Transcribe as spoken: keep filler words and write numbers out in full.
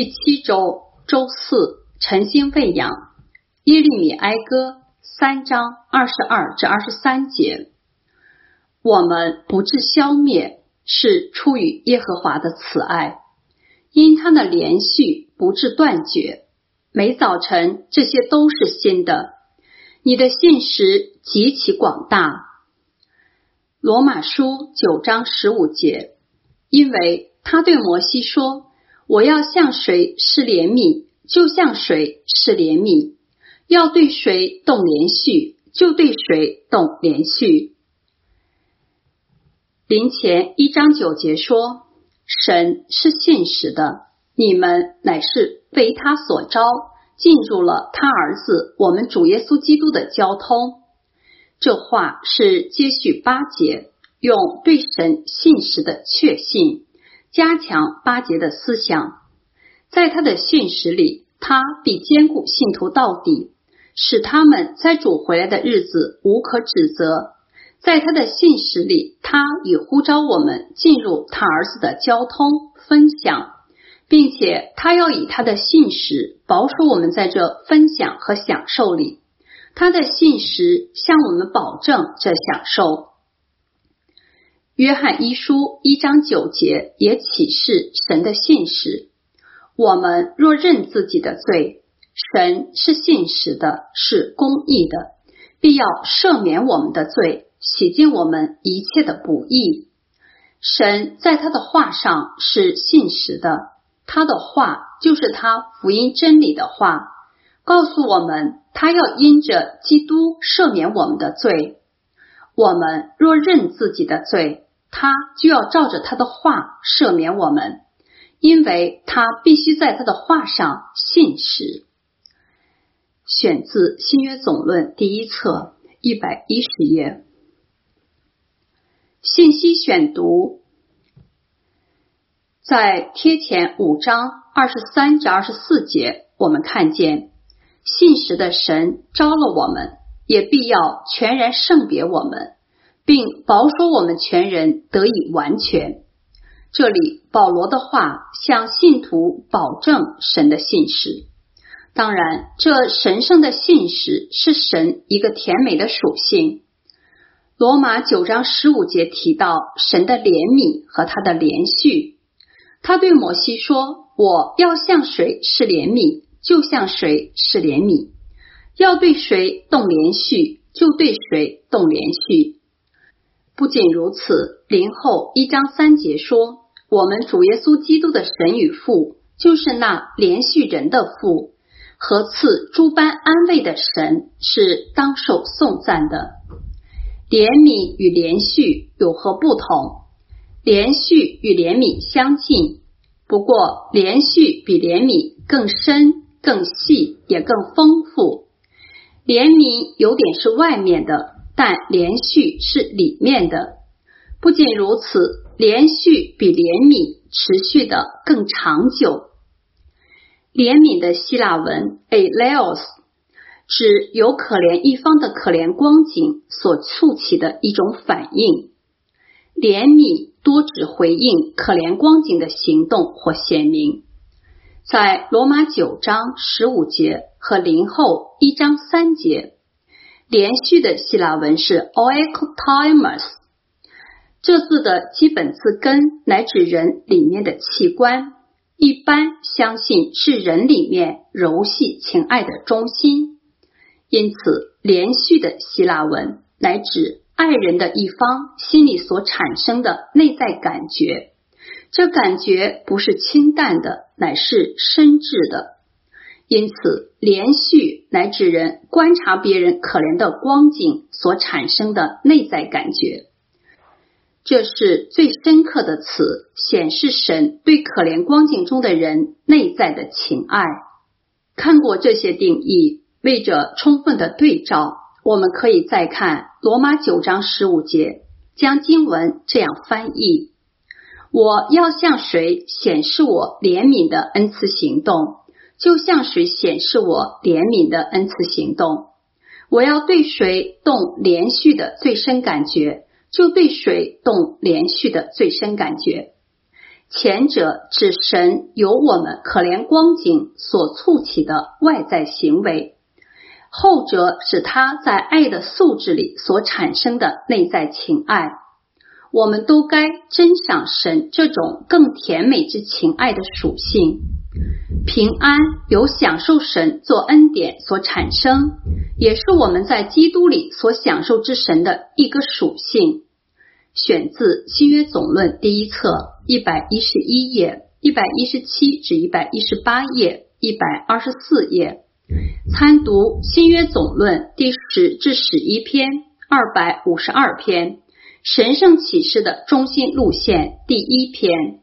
第七周周四晨星喂养，耶利米哀歌三章二十二至二十三节。我们不致消灭，是出于耶和华的慈爱，因他的连续不致断绝。每早晨这些都是新的，你的信实极其广大。罗马书九章十五节，因为他对摩西说，我要向谁施怜悯，就向谁施怜悯，要对谁动连续，就对谁动连续。林前一章九节说，神是信实的，你们乃是为他所招，进入了他儿子我们主耶稣基督的交通。这话是接续八节，用对神信实的确信加强八节的思想。在他的信实里，他必坚固信徒到底，使他们在主回来的日子无可指责。在他的信实里，他已呼召我们进入他儿子的交通分享，并且他要以他的信实保守我们在这分享和享受里。他的信实向我们保证这享受。约翰一书一章九节也启示神的信实，我们若认自己的罪，神是信实的，是公义的，必要赦免我们的罪，洗净我们一切的不义。神在他的话上是信实的，他的话就是他福音真理的话，告诉我们他要因着基督赦免我们的罪。我们若认自己的罪，他就要照着他的话赦免我们，因为他必须在他的话上信实。选自新约总论第一册一百一十页。信息选读，在贴前五章二十三至二十四节，我们看见信实的神招了我们，也必要全然圣别我们，并保守我们全人得以完全。这里保罗的话向信徒保证神的信实。当然，这神圣的信实是神一个甜美的属性。罗马九章十五节提到神的怜悯和他的连续。他对摩西说，我要向谁施怜悯，就向谁施怜悯，要对谁动连续，就对谁动连续。不仅如此，林后一章三节说，我们主耶稣基督的神与父，就是那连续人的父，和赐诸般安慰的神，是当受颂赞的。怜悯与连续有何不同？连续与怜悯相近，不过连续比怜悯更深、更细，也更丰富。怜悯有点是外面的，但连续是里面的。不仅如此，连续比怜悯持续的更长久。怜悯的希腊文 eleos 指由可怜一方的可怜光景所促起的一种反应。怜悯多指回应可怜光景的行动或显明。在罗马九章十五节和林后一章三节，连续的希腊文是 oikotimos， 这字的基本字根乃指人里面的器官，一般相信是人里面柔细情爱的中心。因此连续的希腊文乃指爱人的一方心里所产生的内在感觉，这感觉不是清淡的，乃是深挚的。因此连续乃指人观察别人可怜的光景所产生的内在感觉，这是最深刻的词，显示神对可怜光景中的人内在的情爱。看过这些定义，为着充分的对照，我们可以再看罗马九章十五节，将经文这样翻译，我要向谁显示我怜悯的恩赐行动，就向谁显示我怜悯的恩赐行动。我要对谁动连续的最深感觉，就对谁动连续的最深感觉。 前者指神由我们可怜光景所促起的外在行为，后者指他在爱的素质里所产生的内在情爱。我们都该珍赏神这种更甜美之情爱的属性。平安由享受神做恩典所产生，也是我们在基督里所享受之神的一个属性。选自新约总论第一册一百一十一页、一百一十七至一百一十八页、一百二十四页。参读新约总论第十至十一篇、二百五十二篇，神圣启示的中心路线第一篇。